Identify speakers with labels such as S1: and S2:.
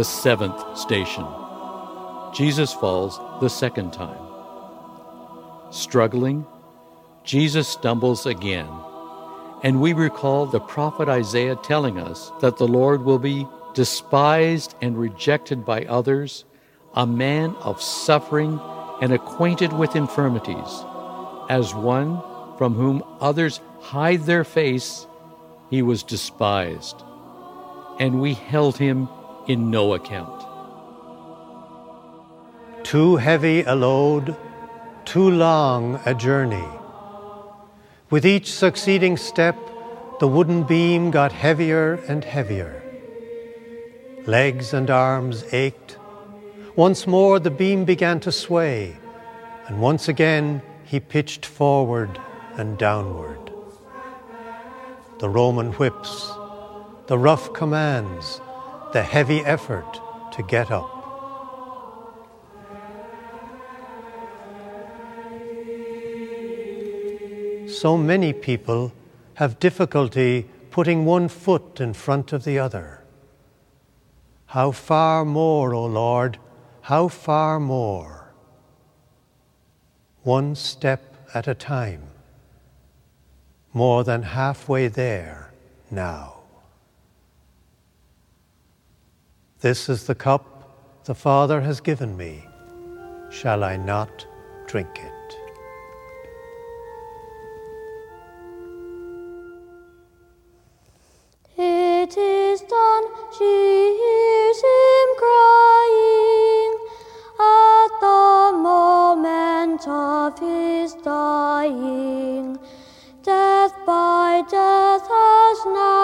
S1: the seventh station. Jesus falls the second time. Struggling, Jesus stumbles again, and we recall the prophet Isaiah telling us that the Lord will be despised and rejected by others, a man of suffering and acquainted with infirmities, as one from whom others hide their face. He was despised, and we held him in no account.
S2: Too heavy a load, too long a journey. With each succeeding step, the wooden beam got heavier and heavier. Legs and arms ached. Once more the beam began to sway, and once again he pitched forward and downward. The Roman whips, the rough commands, the heavy effort to get up. So many people have difficulty putting one foot in front of the other. How far more, O Lord, how far more? One step at a time, more than halfway there now. This is the cup the Father has given me. Shall I not drink it?
S3: It is done, she hears him crying at the moment of his dying. Death by death has now